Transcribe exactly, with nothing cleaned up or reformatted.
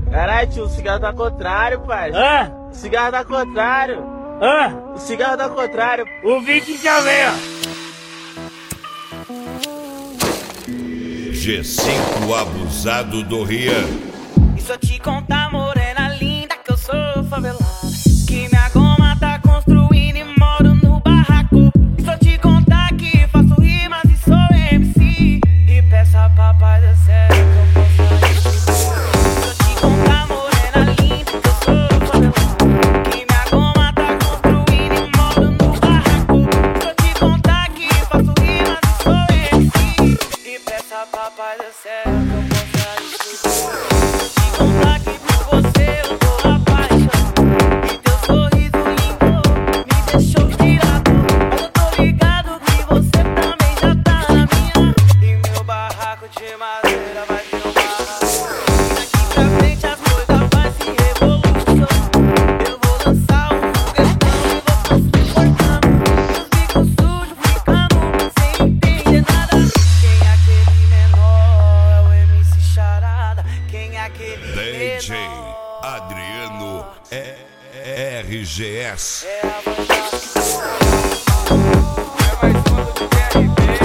Caralho, tio, o cigarro tá contrário, pai. Hã? O cigarro tá contrário. Hã? O cigarro tá contrário. O Viking já vem, ó. G cinco abusado do Rian. E se eu te contar, morena linda, que eu sou favelada, que minha goma tá construindo e moro no barraco. E se eu te contar que faço rimas e sou M C, e peço a papai do céu que eu possa. Se eu te contar, morena linda, que eu sou favelada, que minha goma tá construindo e moro no barraco. E se eu te contar que faço rimas e sou M C, e peço a papai do céu que eu possa estudar. Contar que por você eu tô apaixonado, e teu sorriso lindo me deixou tirado. Mas eu tô ligado que você também já tá na minha, e meu barraco de madeira vai ter um barraco. Daqui pra frente as coisas vai se revolucionar. Eu vou lançar um foguetão e vou transportando. Meus bicos sujos ficando sem entender nada. Quem é aquele menor? É o M C Charada. Quem é aquele D J Adriano é R G S. é a vontade. É mais uma do D R B.